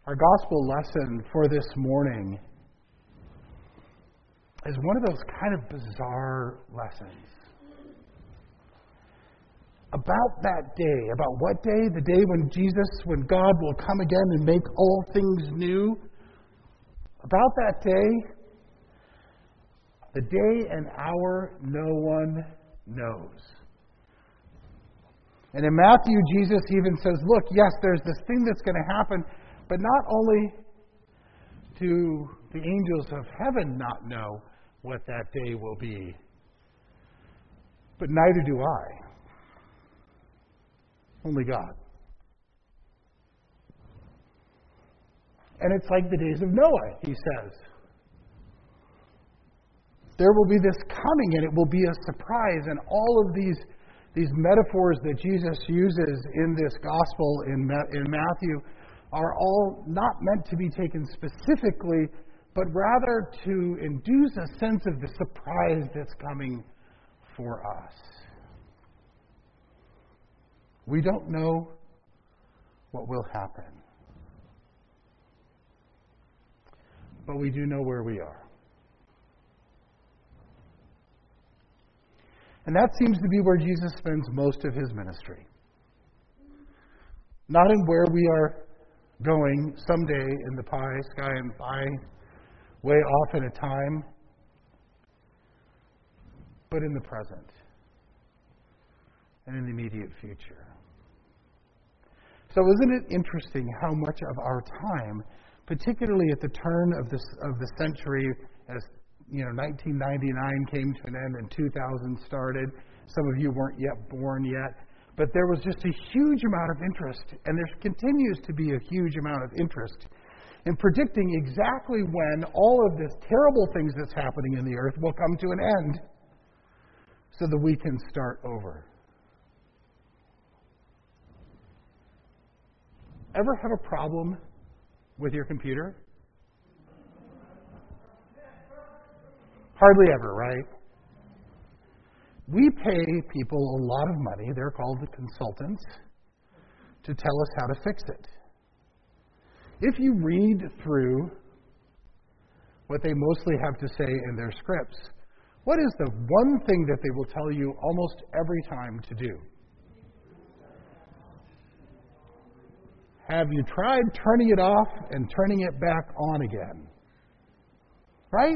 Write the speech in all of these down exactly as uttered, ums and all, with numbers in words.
Our gospel lesson for this morning is one of those kind of bizarre lessons. About that day, about what day? The day when Jesus, when God will come again and make all things new. About that day, the day and hour no one knows. And in Matthew, Jesus even says, look, yes, there's this thing that's going to happen, but not only do the angels of heaven not know what that day will be, but neither do I. Only God. And it's like the days of Noah, he says. There will be this coming, and it will be a surprise. And all of these, these metaphors that Jesus uses in this gospel in, in Matthew are all not meant to be taken specifically, but rather to induce a sense of the surprise that's coming for us. We don't know what will happen, but we do know where we are. And that seems to be where Jesus spends most of his ministry. Not in where we are going someday in the pie, sky and pie, way off in a time, but in the present and in the immediate future. So isn't it interesting how much of our time, particularly at the turn of this of the century, as you know, nineteen ninety-nine came to an end and two thousand started. Some of you weren't yet born yet, but there was just a huge amount of interest, and there continues to be a huge amount of interest in predicting exactly when all of this terrible things that's happening in the earth will come to an end, so that we can start over. Ever have a problem with your computer? Hardly ever, right? We pay people a lot of money, they're called the consultants, to tell us how to fix it. If you read through what they mostly have to say in their scripts, what is the one thing that they will tell you almost every time to do? Have you tried turning it off and turning it back on again? Right?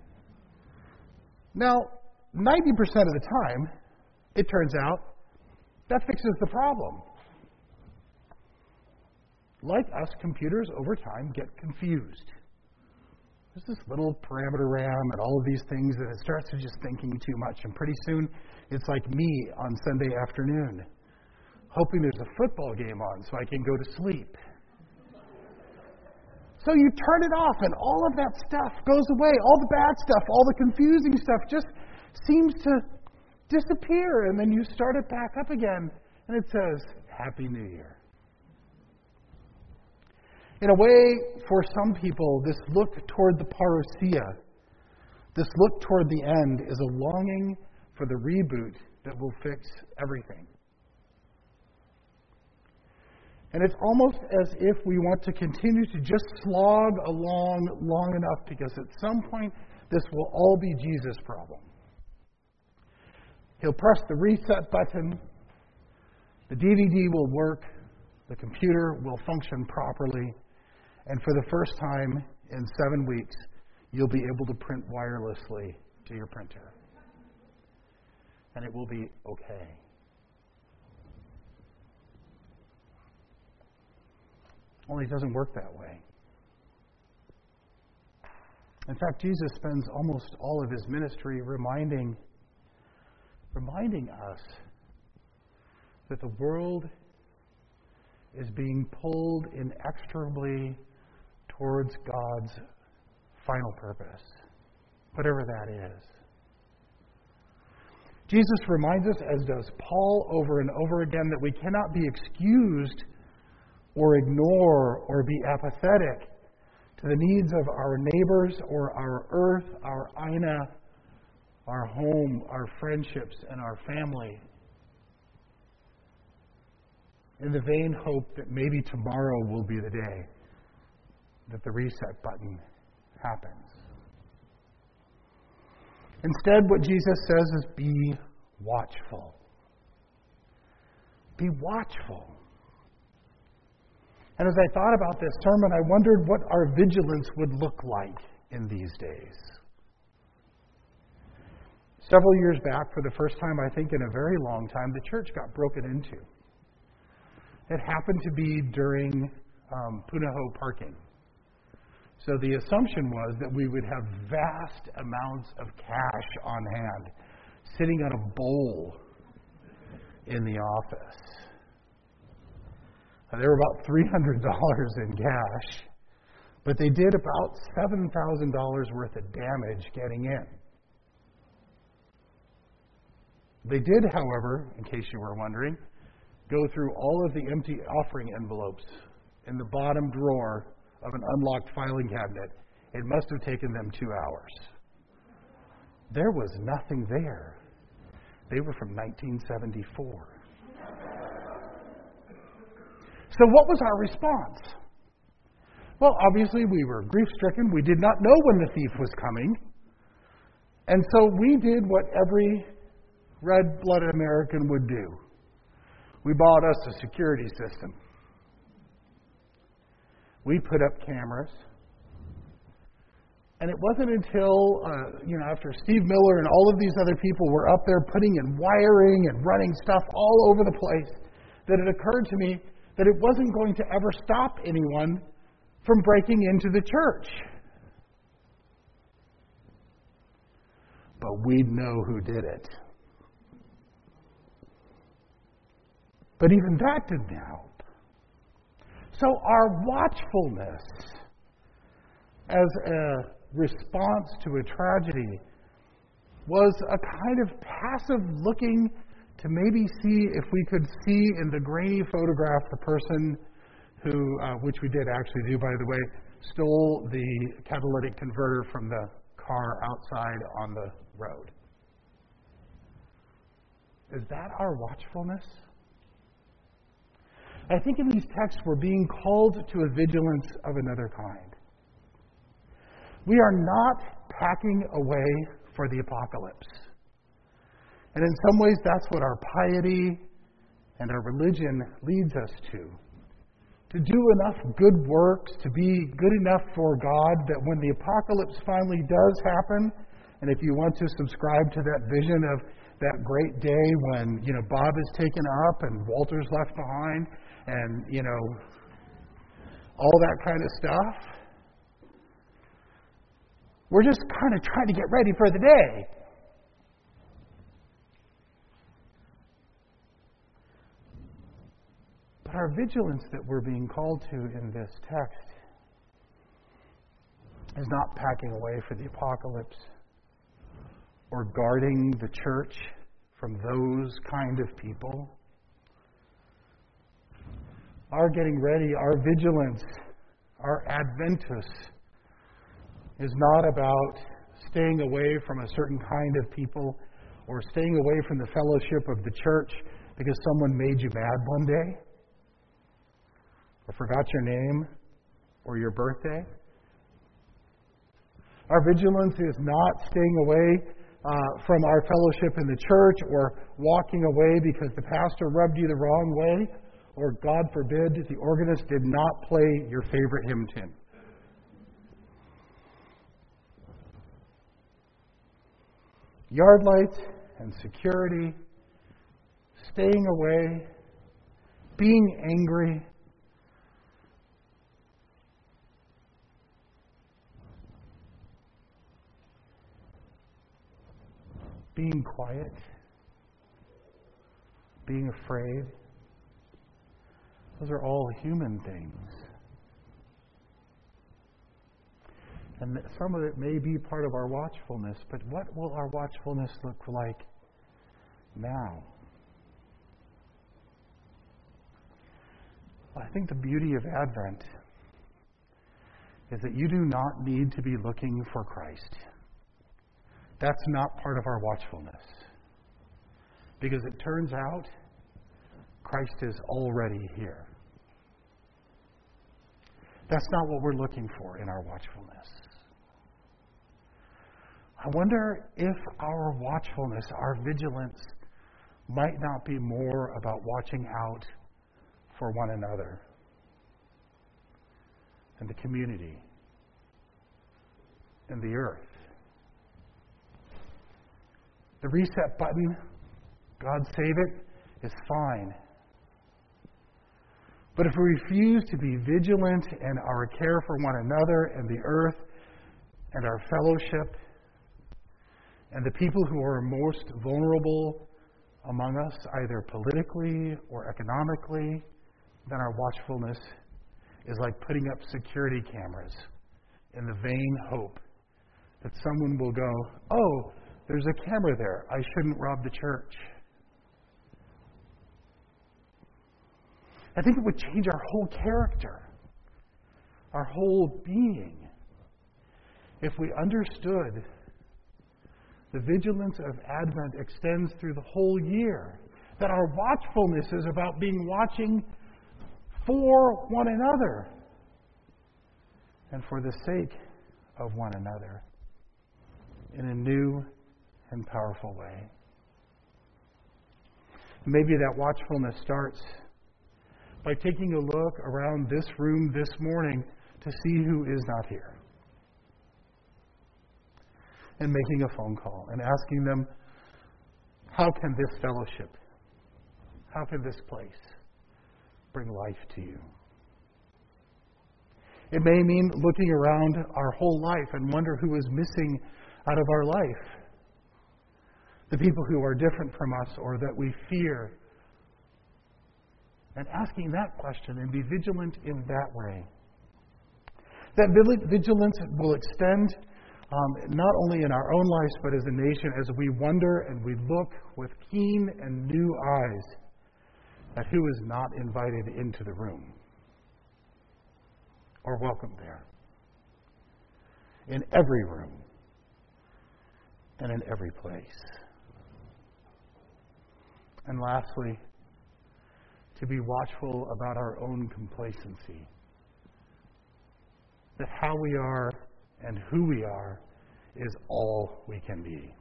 Now, ninety percent of the time, it turns out, that fixes the problem. Like us, computers over time get confused. There's this little parameter RAM and all of these things, and it starts to just thinking too much. And pretty soon, it's like me on Sunday afternoon, hoping there's a football game on so I can go to sleep. So you turn it off, and all of that stuff goes away. All the bad stuff, all the confusing stuff just seems to disappear, and then you start it back up again, and it says, Happy New Year. In a way, for some people, this look toward the parousia, this look toward the end, is a longing for the reboot that will fix everything. And it's almost as if we want to continue to just slog along long enough, because at some point this will all be Jesus' problem. He'll press the reset button, the D V D will work, the computer will function properly, and for the first time in seven weeks, you'll be able to print wirelessly to your printer. And it will be okay. Only it doesn't work that way. In fact, Jesus spends almost all of his ministry reminding, reminding us that the world is being pulled inexorably towards God's final purpose, whatever that is. Jesus reminds us, as does Paul over and over again, that we cannot be excused or ignore or be apathetic to the needs of our neighbors or our earth, our Aina, our home, our friendships, and our family, in the vain hope that maybe tomorrow will be the day that the reset button happens. Instead, what Jesus says is be watchful. Be watchful. And as I thought about this sermon, I wondered what our vigilance would look like in these days. Several years back, for the first time, I think, in a very long time, the church got broken into. It happened to be during um, Punahou parking. So the assumption was that we would have vast amounts of cash on hand, sitting on a bowl in the office. Now, there were about three hundred dollars in cash, but they did about seven thousand dollars worth of damage getting in. They did, however, in case you were wondering, go through all of the empty offering envelopes in the bottom drawer of an unlocked filing cabinet. It must have taken them two hours. There was nothing there. They were from nineteen seventy-four. So what was our response? Well, obviously we were grief-stricken. We did not know when the thief was coming. And so we did what every red-blooded American would do. We bought us a security system. We put up cameras. And it wasn't until, uh, you know, after Steve Miller and all of these other people were up there putting in wiring and running stuff all over the place that it occurred to me that it wasn't going to ever stop anyone from breaking into the church. But we'd know who did it. But even that didn't help. So our watchfulness as a response to a tragedy was a kind of passive looking to maybe see if we could see in the grainy photograph the person who, uh, which we did actually do, by the way, stole the catalytic converter from the car outside on the road. Is that our watchfulness? I think in these texts we're being called to a vigilance of another kind. We are not packing away for the apocalypse. And in some ways that's what our piety and our religion leads us to. To do enough good works, to be good enough for God that when the apocalypse finally does happen, and if you want to subscribe to that vision of that great day when, you know, Bob is taken up and Walter's left behind and, you know, all that kind of stuff, we're just kind of trying to get ready for the day. But our vigilance that we're being called to in this text is not packing away for the apocalypse or guarding the church from those kind of people. Our getting ready, our vigilance, our Adventus is not about staying away from a certain kind of people or staying away from the fellowship of the church because someone made you mad one day or forgot your name or your birthday. Our vigilance is not staying away uh, from our fellowship in the church or walking away because the pastor rubbed you the wrong way or, God forbid, the organist did not play your favorite hymn tune. Yard lights and security, staying away, being angry, being quiet, being afraid. Those are all human things. And some of it may be part of our watchfulness, but what will our watchfulness look like now? Well, I think the beauty of Advent is that you do not need to be looking for Christ. That's not part of our watchfulness. Because it turns out Christ is already here. That's not what we're looking for in our watchfulness. I wonder if our watchfulness, our vigilance, might not be more about watching out for one another and the community and the earth. The reset button, God save it, is fine. But if we refuse to be vigilant in our care for one another and the earth and our fellowship and the people who are most vulnerable among us, either politically or economically, then our watchfulness is like putting up security cameras in the vain hope that someone will go, oh, there's a camera there. I shouldn't rob the church. I think it would change our whole character, our whole being, if we understood the vigilance of Advent extends through the whole year, that our watchfulness is about being watching for one another and for the sake of one another in a new and powerful way. Maybe that watchfulness starts by taking a look around this room this morning to see who is not here, and making a phone call and asking them, how can this fellowship, how can this place bring life to you? It may mean looking around our whole life and wonder who is missing out of our life. The people who are different from us or that we fear. And asking that question and be vigilant in that way. That vigilance will extend um, not only in our own lives but as a nation as we wonder and we look with keen and new eyes at who is not invited into the room or welcome there. In every room and in every place. And lastly, to be watchful about our own complacency. That how we are and who we are is all we can be.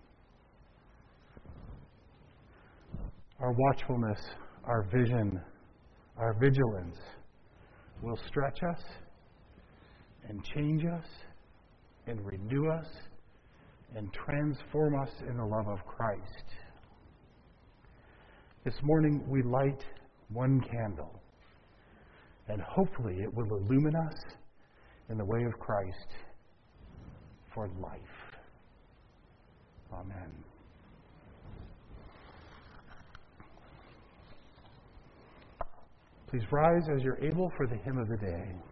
Our watchfulness, our vision, our vigilance will stretch us and change us and renew us and transform us in the love of Christ. This morning we light one candle, and hopefully it will illumine us in the way of Christ for life. Amen. Please rise as you're able for the hymn of the day.